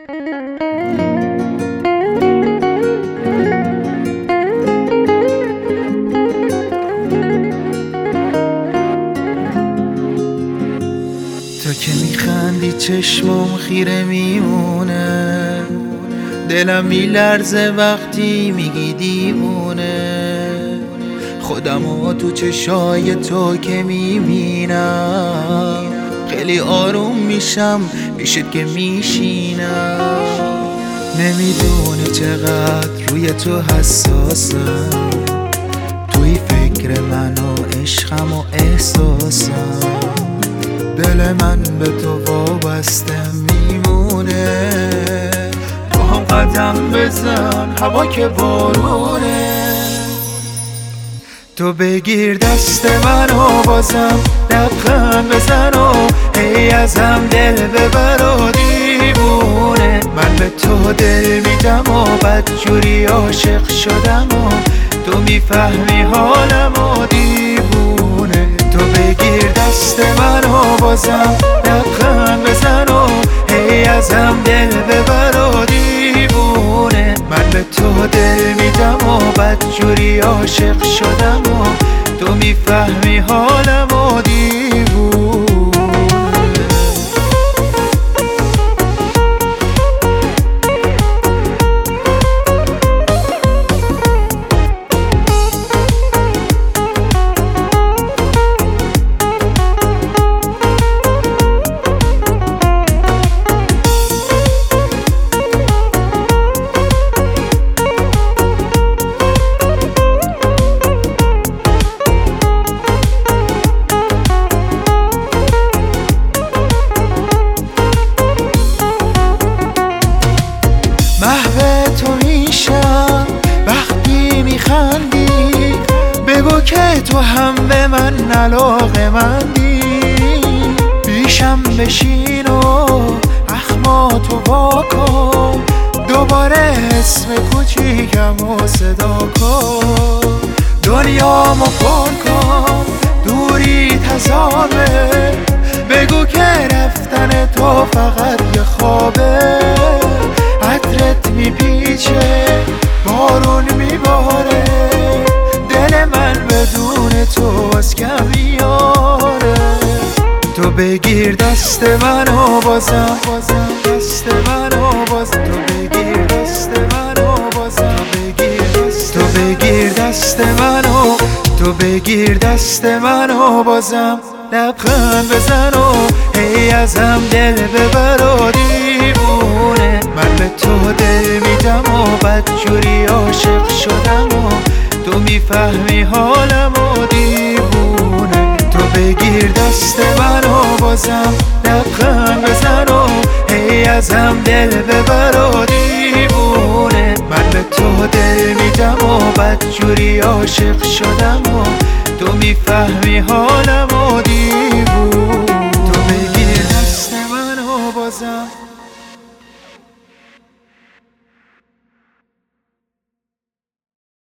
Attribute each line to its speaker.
Speaker 1: تو که میخندی چشمم خیره میمونه، دلم میلرزه وقتی میگی دیوونه. خودمو تو چشای تو که میبینم، خیلی آروم میشم پیشت که میشینم. نمیدونی چقدر روی تو حساسم، توی فکر من و عشقم و احساسم. دل من به تو وابسته میمونه، تو هم قدم بزن هوا که بارونه. تو بگیر دست منو بازم لبخند بزن و هی ازم دل ببر و دیوونه. من به تو دل میدم و بدجوری عاشق شدم و تو میفهمی حالم و دیوونه. تو بگیر دست منو بازم لبخند بزن و هی ازم دل ببر و دیوونه. من به تو دل میدم و بدجوری عاشق شدم و تو میفهمی حالم و دیوونه. محو تو میشم وقتی میخندی، بگو که تو هم به من علاقه‌مندی. پیشم بشین و اخماتو واکن، دوباره اسم کوچیکم و صدا کن. دنیامو پر کن دوری تزامه، بگو که رفتن تو فقط یه خوابه. عطرت میپیچه بارون میباره، دل من بدون تو از کم میاره. تو بگیر دست منو بازم دست منو بازم، تو بگیر دست منو بازم، تو بگیر دست منو، تو بگیر دست منو بازم لبخند بزن و هی ازم دل ببر و دیوونه. من به تو دل میدم و بدجوری عاشق شدم و تو میفهمی حالم و دیوونه. تو بگیر دست منو بازم لبخند بزن و هی ازم دل ببر و دیوونه. من به تو دل میدم و بدجوری عاشق شدم و تو میفهمی حالم و دیوونه.